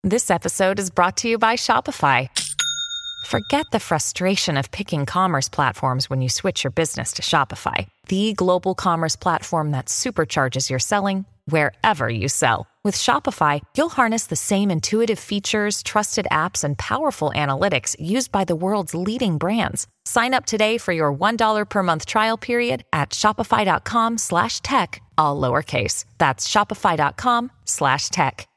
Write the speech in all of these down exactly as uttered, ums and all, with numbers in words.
This episode is brought to you by Shopify. Forget the frustration of picking commerce platforms when you switch your business to Shopify, the global commerce platform that supercharges your selling wherever you sell. With Shopify, you'll harness the same intuitive features, trusted apps, and powerful analytics used by the world's leading brands. Sign up today for your one dollar per month trial period at shopify.com slash tech, all lowercase. That's shopify.com slash tech.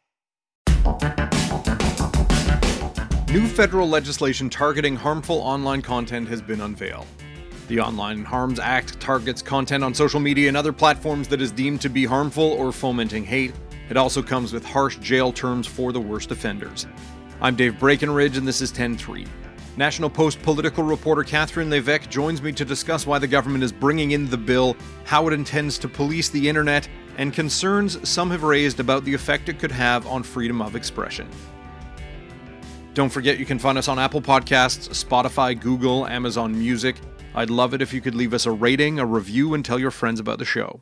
New federal legislation targeting harmful online content has been unveiled. The Online Harms Act targets content on social media and other platforms that is deemed to be harmful or fomenting hate. It also comes with harsh jail terms for the worst offenders. I'm Dave Breckenridge, and this is ten three. National Post political reporter Catherine Levesque joins me to discuss why the government is bringing in the bill, how it intends to police the internet, and concerns some have raised about the effect it could have on freedom of expression. Don't forget you can find us on Apple Podcasts, Spotify, Google, Amazon Music. I'd love it if you could leave us a rating, a review, and tell your friends about the show.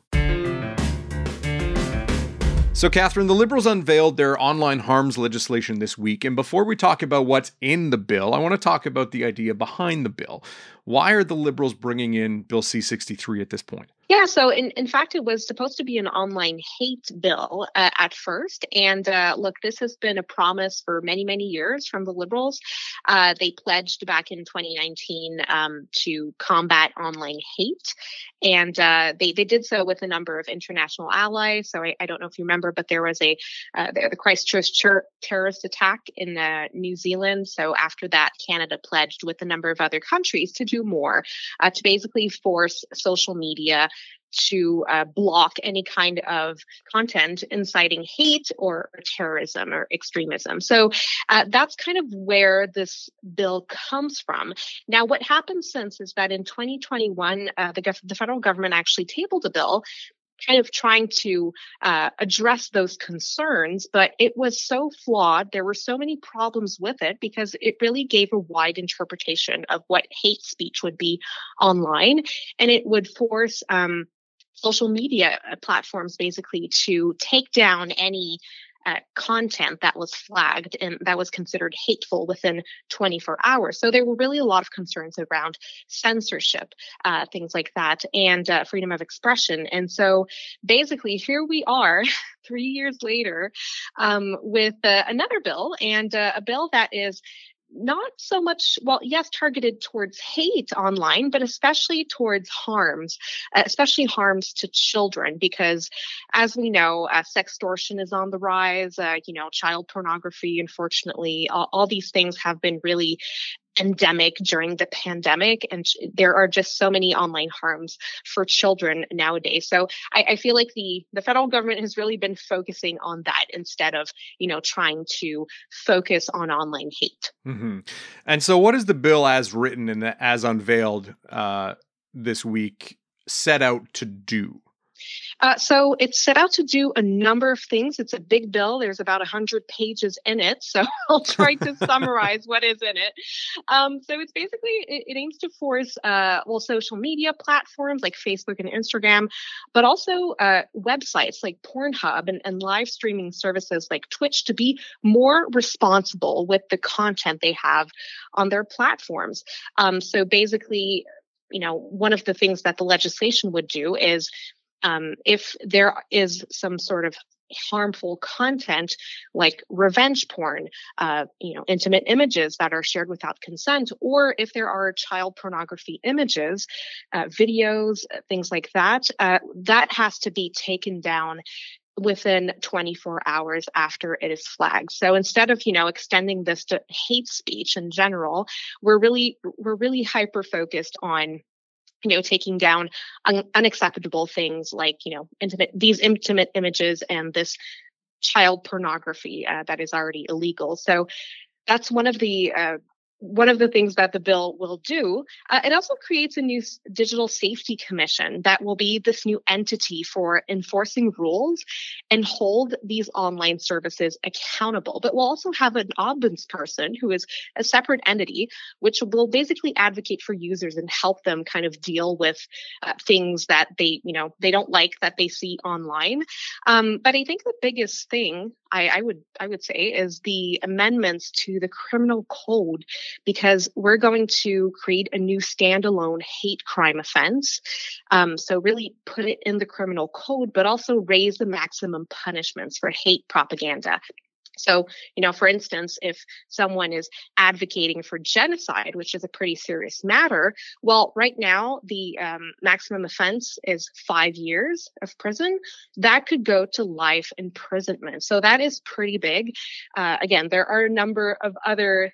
So, Catherine, the Liberals unveiled their online harms legislation this week, and before we talk about what's in the bill, I want to talk about the idea behind the bill. Why are the Liberals bringing in Bill C sixty-three at this point? Yeah, so in, in fact, it was supposed to be an online hate bill uh, at first. And uh, look, this has been a promise for many, many years from the Liberals. Uh, they pledged back in twenty nineteen um, to combat online hate. And uh, they, they did so with a number of international allies. So I, I don't know if you remember, but there was a uh, the, the Christchurch ter- terrorist attack in uh, New Zealand. So after that, Canada pledged with a number of other countries to do more, uh, to basically force social media to uh, block any kind of content inciting hate or terrorism or extremism. So uh, that's kind of where this bill comes from. Now, what happened since is that in twenty twenty-one, uh, the, gov- the federal government actually tabled a bill kind of trying to uh, address those concerns, but it was so flawed. There were so many problems with it because it really gave a wide interpretation of what hate speech would be online, and it would force um, social media platforms basically to take down any uh, content that was flagged and that was considered hateful within twenty-four hours. So there were really a lot of concerns around censorship, uh, things like that, and uh, freedom of expression. And so basically here we are three years later um, with uh, another bill, and uh, a bill that is not so much, well, yes, targeted towards hate online, but especially towards harms, uh, especially harms to children, because as we know, uh, sextortion is on the rise, uh, you know, child pornography, unfortunately, all, all these things have been really endemic during the pandemic, and there are just so many online harms for children nowadays. So I, I feel like the the federal government has really been focusing on that instead of, you know, trying to focus on online hate. Mm-hmm. And so what is the bill as written and as unveiled uh, this week set out to do? Uh, so it's set out to do a number of things. It's a big bill. There's about one hundred pages in it. So I'll try to summarize what is in it. Um, so it's basically, it, it aims to force, uh, well, social media platforms like Facebook and Instagram, but also uh, websites like Pornhub and, and live streaming services like Twitch to be more responsible with the content they have on their platforms. Um, so basically, you know, one of the things that the legislation would do is Um, if there is some sort of harmful content like revenge porn, uh, you know, intimate images that are shared without consent, or if there are child pornography images, uh, videos, things like that, uh, that has to be taken down within twenty-four hours after it is flagged. So instead of, you know, extending this to hate speech in general, we're really, we're really hyper focused on, you know, taking down un- unacceptable things like, you know, intimate, these intimate images and this child pornography uh, that is already illegal. So that's one of the uh, one of the things that the bill will do. Uh, it also creates a new s- digital safety commission that will be this new entity for enforcing rules and hold these online services accountable. But we'll also have an ombudsperson who is a separate entity, which will basically advocate for users and help them kind of deal with uh, things that they, you know, they don't like that they see online. Um, but I think the biggest thing I, I would I would say is the amendments to the criminal code, because we're going to create a new standalone hate crime offense. Um, so really put it in the criminal code, but also raise the maximum punishments for hate propaganda. So, you know, for instance, if someone is advocating for genocide, which is a pretty serious matter, well, right now, the um, maximum offense is five years of prison. That could go to life imprisonment. So that is pretty big. Uh, again, there are a number of other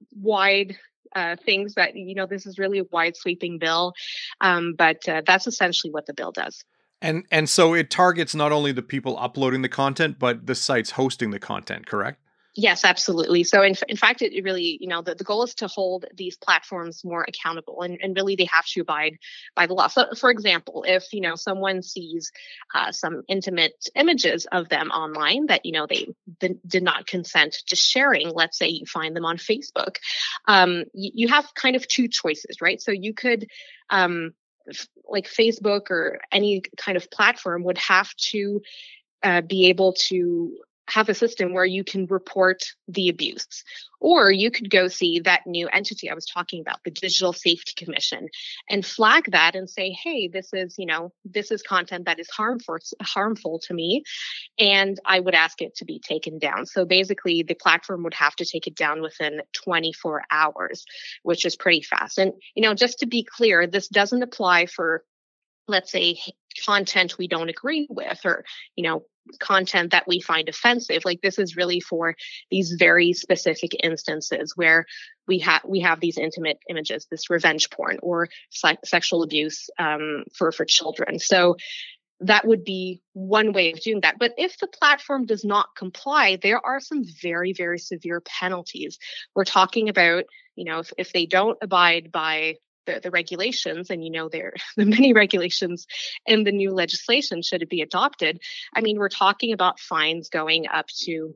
wide uh, things that, you know, this is really a wide sweeping bill. Um, but uh, that's essentially what the bill does. And and so it targets not only the people uploading the content, but the sites hosting the content, correct? Yes, absolutely. So in, in fact, it really, you know, the, the goal is to hold these platforms more accountable, and, and really they have to abide by the law. So for example, if, you know, someone sees uh, some intimate images of them online that, you know, they d- did not consent to sharing, let's say you find them on Facebook, um, you, you have kind of two choices, right? So you could, um, like Facebook or any kind of platform would have to uh, be able to have a system where you can report the abuse. Or you could go see that new entity I was talking about, the Digital Safety Commission, and flag that and say, hey, this is, you know, this is content that is harmful, harmful to me. And I would ask it to be taken down. So basically the platform would have to take it down within twenty-four hours, which is pretty fast. And, you know, just to be clear, this doesn't apply for, let's say, content we don't agree with, or, you know, content that we find offensive. Like, this is really for these very specific instances where we have we have these intimate images, this revenge porn or se- sexual abuse um, for for children. So that would be one way of doing that. But if the platform does not comply, there are some very, very severe penalties. We're talking about, you know, if, if they don't abide by the, the regulations, and, you know, there the many regulations in the new legislation, should it be adopted, I mean, we're talking about fines going up to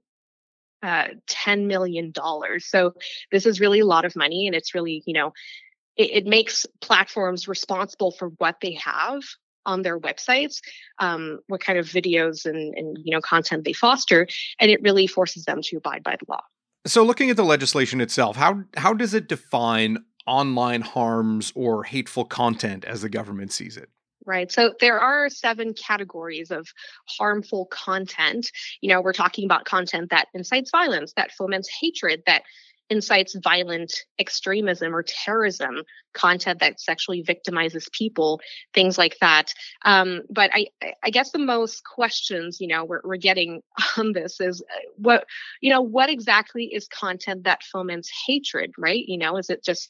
uh, ten million dollars. So this is really a lot of money, and it's really, you know, it, it makes platforms responsible for what they have on their websites, um, what kind of videos and, and, you know, content they foster, and it really forces them to abide by the law. So looking at the legislation itself, how how does it define online harms or hateful content as the government sees it? Right. So there are seven categories of harmful content. You know, we're talking about content that incites violence, that foments hatred, that incites violent extremism or terrorism, content that sexually victimizes people, things like that. Um, but I, I guess the most questions, you know, we're, we're getting on this is what, you know, what exactly is content that foments hatred, right? You know, is it just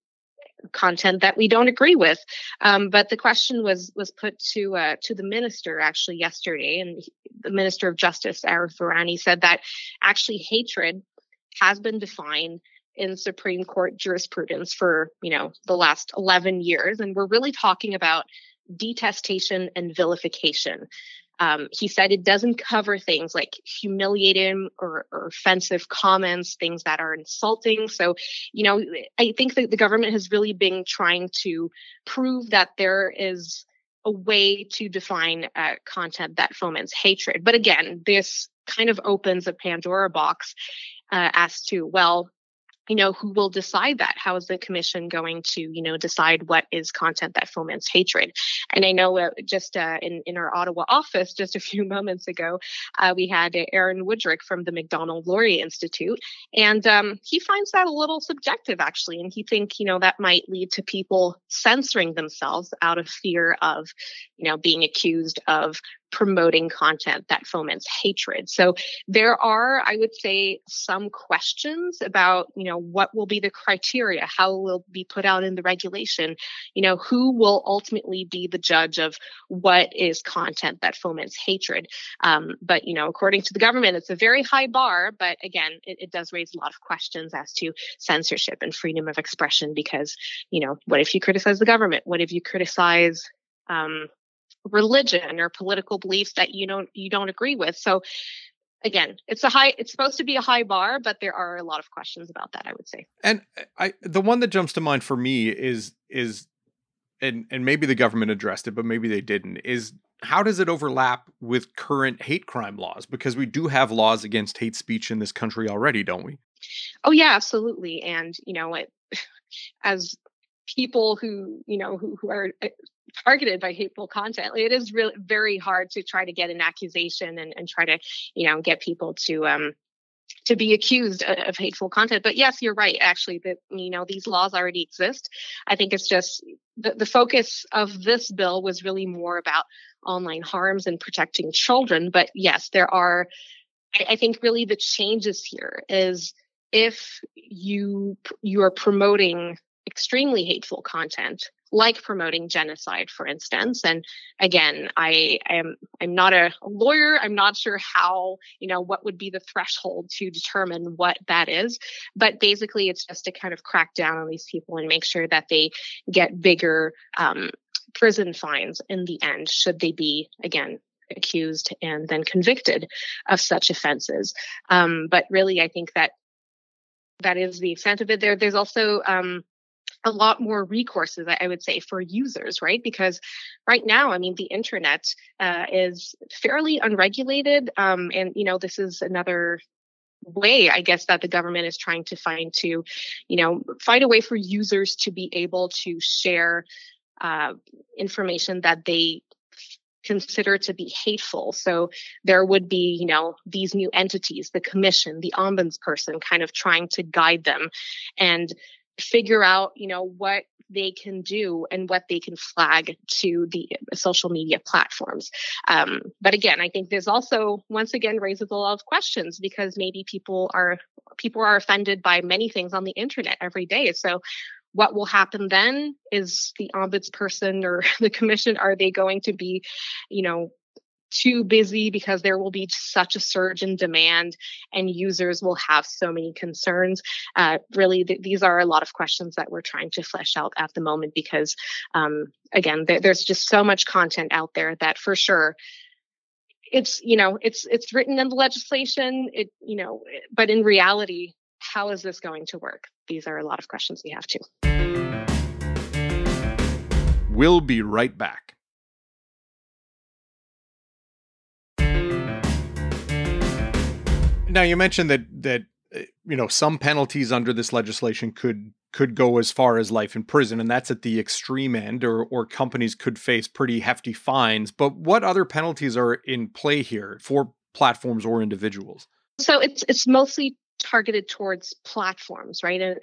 content that we don't agree with? Um, but the question was was put to uh, to the minister actually yesterday, and he, the Minister of Justice, Arif Virani, said that actually hatred has been defined in Supreme Court jurisprudence for, you know, the last eleven years. And we're really talking about detestation and vilification. Um, he said it doesn't cover things like humiliating or, or offensive comments, things that are insulting. So, you know, I think that the government has really been trying to prove that there is a way to define uh, content that foments hatred. But again, this kind of opens a Pandora box uh, as to, well, you know, who will decide that? How is the commission going to, you know, decide what is content that foments hatred? And I know uh, just uh, in, in our Ottawa office, just a few moments ago, uh, we had uh, Aaron Woodrick from the Macdonald-Laurier Institute. And um, he finds that a little subjective, actually. And he thinks, you know, that might lead to people censoring themselves out of fear of, you know, being accused of promoting content that foments hatred. So there are, I would say, some questions about, you know, what will be the criteria, how it will be put out in the regulation, you know, who will ultimately be the judge of what is content that foments hatred. Um, but, you know, according to the government, it's a very high bar. But again, it, it does raise a lot of questions as to censorship and freedom of expression, because, you know, what if you criticize the government? What if you criticize um, religion or political beliefs that you don't you don't agree with? So again, it's a high it's supposed to be a high bar, but there are a lot of questions about that, I would say. And I the one that jumps to mind for me is is and and maybe the government addressed it, but maybe they didn't, is how does it overlap with current hate crime laws? Because we do have laws against hate speech in this country already, don't we? Oh yeah, absolutely. And you know, it, as people who you know who, who are uh, targeted by hateful content, it is really very hard to try to get an accusation and, and try to you know get people to um to be accused of hateful content. But yes, you're right. Actually, that you know these laws already exist. I think it's just the, the focus of this bill was really more about online harms and protecting children. But yes, there are. I, I think really the changes here is if you you are promoting extremely hateful content, like promoting genocide, for instance. And again, I, I am I'm not a lawyer. I'm not sure how, you know, what would be the threshold to determine what that is. But basically, it's just to kind of crack down on these people and make sure that they get bigger um, prison fines in the end, should they be, again, accused and then convicted of such offenses. Um, but really, I think that that is the extent of it. There, there's also um, a lot more recourses, I would say, for users, right? Because right now, I mean, the internet uh, is fairly unregulated. Um, and, you know, this is another way, I guess, that the government is trying to find to, you know, find a way for users to be able to share uh, information that they consider to be hateful. So there would be, you know, these new entities, the commission, the ombudsperson, kind of trying to guide them and figure out, you know, what they can do and what they can flag to the social media platforms. Um, but again, I think there's also, once again, raises a lot of questions because maybe people are people are offended by many things on the internet every day. So what will happen then? Is the ombudsperson or the commission, are they going to be, you know, too busy because there will be such a surge in demand and users will have so many concerns? Uh, really, th- these are a lot of questions that we're trying to flesh out at the moment because, um, again, th- there's just so much content out there that for sure it's, you know, it's it's written in the legislation, it, you know, but in reality, how is this going to work? These are a lot of questions we have too. We'll be right back. Now, you mentioned that that you know some penalties under this legislation could could go as far as life in prison, and that's at the extreme end, or or companies could face pretty hefty fines. But what other penalties are in play here for platforms or individuals? So it's it's mostly targeted towards platforms, right? And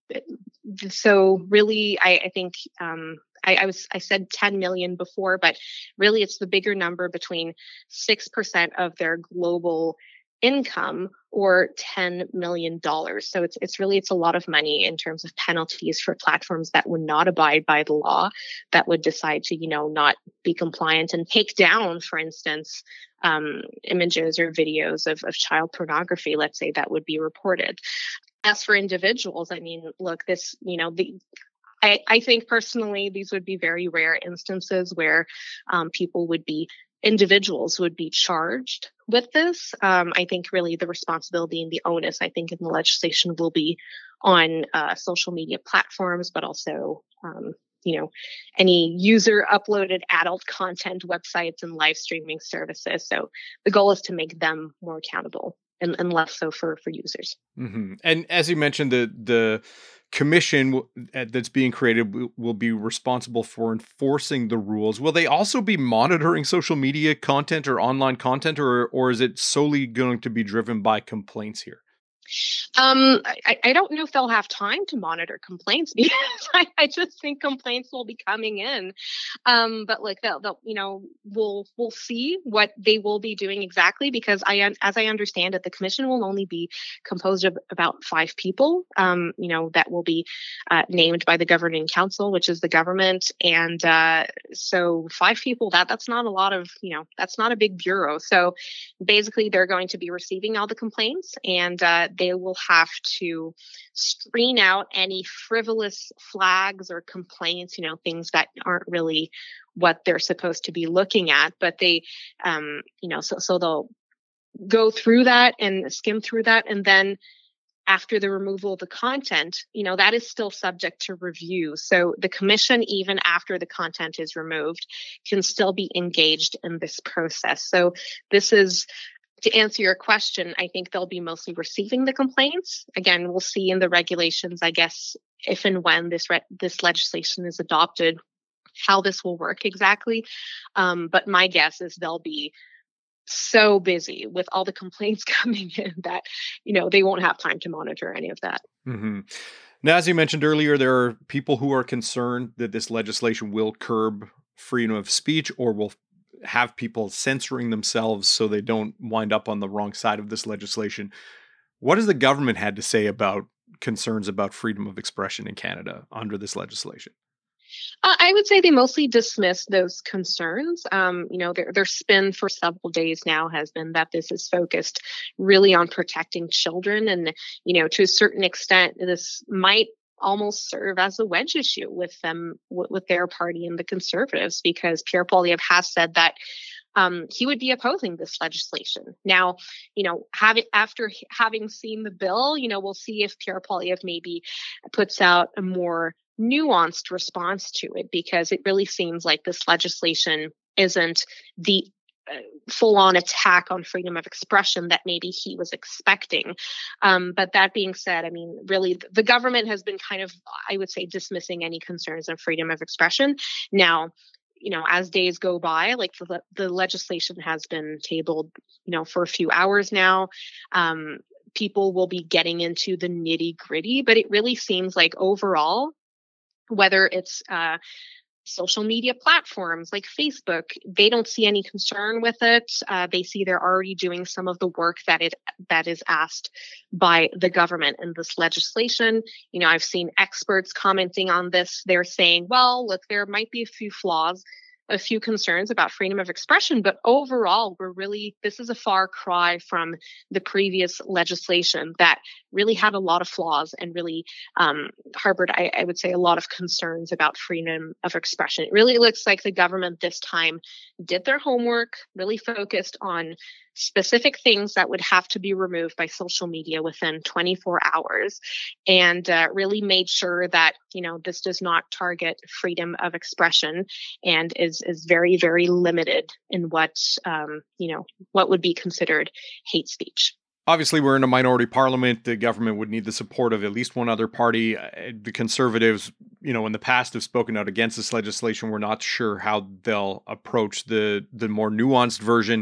uh, so really, I, I think um, I, I was I said ten million before, but really it's the bigger number, between six percent of their global income or ten million dollars. So it's it's really it's a lot of money in terms of penalties for platforms that would not abide by the law, that would decide to, you know, not be compliant and take down, for instance, um, images or videos of, of child pornography, let's say, that would be reported. As for individuals, I mean, look, this, you know, the I, I think personally, these would be very rare instances where um, people would be individuals would be charged with this. Um, I think really the responsibility and the onus, I think, in the legislation will be on uh, social media platforms, but also, um, you know, any user uploaded adult content websites and live streaming services. So the goal is to make them more accountable and, and less so for, for users. Mm-hmm. And as you mentioned, the the commission w- uh, that's being created w- will be responsible for enforcing the rules. Will they also be monitoring social media content or online content, or or is it solely going to be driven by complaints here? Um, I, I don't know if they'll have time to monitor complaints because I, I just think complaints will be coming in. Um, but like they'll, they'll, you know, we'll we'll see what they will be doing exactly, because I, as I understand it, the commission will only be composed of about five people. Um, you know, that will be uh, named by the governing council, which is the government, and uh, so five people. That that's not a lot of, you know, that's not a big bureau. So basically, they're going to be receiving all the complaints, and uh, they will have to screen out any frivolous flags or complaints, you know, things that aren't really what they're supposed to be looking at. But they, um, you know, so, so they'll go through that and skim through that. And then after the removal of the content, you know, that is still subject to review. So the commission, even after the content is removed, can still be engaged in this process. So this is, to answer your question, I think they'll be mostly receiving the complaints. Again, we'll see in the regulations, I guess, if and when this re- this legislation is adopted, how this will work exactly. Um, but my guess is they'll be so busy with all the complaints coming in that, you know, they won't have time to monitor any of that. Mm-hmm. Now, as you mentioned earlier, there are people who are concerned that this legislation will curb freedom of speech or will have people censoring themselves so they don't wind up on the wrong side of this legislation. What has the government had to say about concerns about freedom of expression in Canada under this legislation? Uh, I would say they mostly dismiss those concerns. Um, you know, their their spin for several days now has been that this is focused really on protecting children. And, you know, to a certain extent, this might almost serve as a wedge issue with them, w- with their party and the Conservatives, because Pierre Poilievre has said that um, he would be opposing this legislation. Now, you know, having after having seen the bill, you know, we'll see if Pierre Poilievre maybe puts out a more nuanced response to it, because it really seems like this legislation isn't the full-on attack on freedom of expression that maybe he was expecting. Um, but that being said, I mean, really, the government has been kind of, I would say, dismissing any concerns of freedom of expression. Now, you know, as days go by, like the, the legislation has been tabled, you know, for a few hours now. Um, people will be getting into the nitty-gritty, but it really seems like overall, whether it's uh, social media platforms like Facebook, they don't see any concern with it. Uh, they see they're already doing some of the work that it that is asked by the government in this legislation. You know, I've seen experts commenting on this. They're saying, well, look, there might be a few flaws, a few concerns about freedom of expression, but overall, we're really, this is a far cry from the previous legislation that really had a lot of flaws and really um, harbored, I, I would say, a lot of concerns about freedom of expression. It really looks like the government this time did their homework, really focused on specific things that would have to be removed by social media within twenty-four hours, and uh, really made sure that, you know, this does not target freedom of expression and is is very, very limited in what, um, you know, what would be considered hate speech. Obviously, we're in a minority parliament. The government would need the support of at least one other party. The Conservatives, you know, in the past have spoken out against this legislation. We're not sure how they'll approach the the more nuanced version.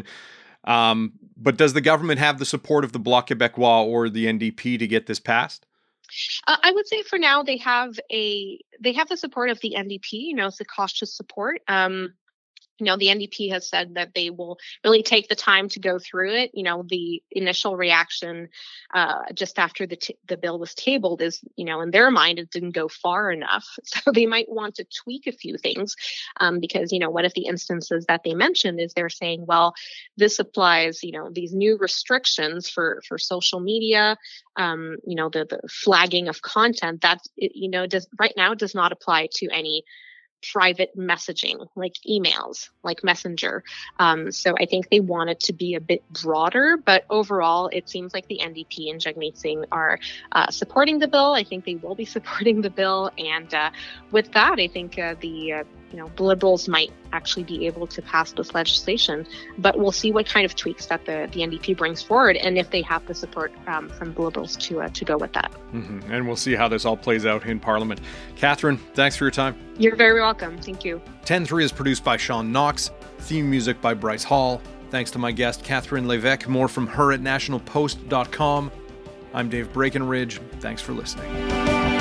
Um, but does the government have the support of the Bloc Québécois or the N D P to get this passed? Uh, I would say for now they have a they have the support of the N D P. You know, it's a cautious support. Um, You know, the N D P has said that they will really take the time to go through it. You know, the initial reaction uh, just after the t- the bill was tabled is, you know, in their mind, it didn't go far enough. So they might want to tweak a few things um, because, you know, one of the instances that they mentioned is they're saying, well, this applies, you know, these new restrictions for, for social media, um, you know, the, the flagging of content that, it, you know, does right now does not apply to any private messaging like emails, like Messenger. Um, so I think they want it to be a bit broader, but overall, it seems like the N D P and Jagmeet Singh are uh, supporting the bill. I think they will be supporting the bill. And uh, with that, I think uh, the uh, you know, the Liberals might actually be able to pass this legislation, but we'll see what kind of tweaks that the, the N D P brings forward and if they have the support um, from the Liberals to uh, to go with that. Mm-hmm. And we'll see how this all plays out in Parliament. Catherine, thanks for your time. You're very welcome. Thank you. ten three is produced by Sean Knox. Theme music by Bryce Hall. Thanks to my guest, Catherine Lévesque. More from her at national post dot com. I'm Dave Breckenridge. Thanks for listening.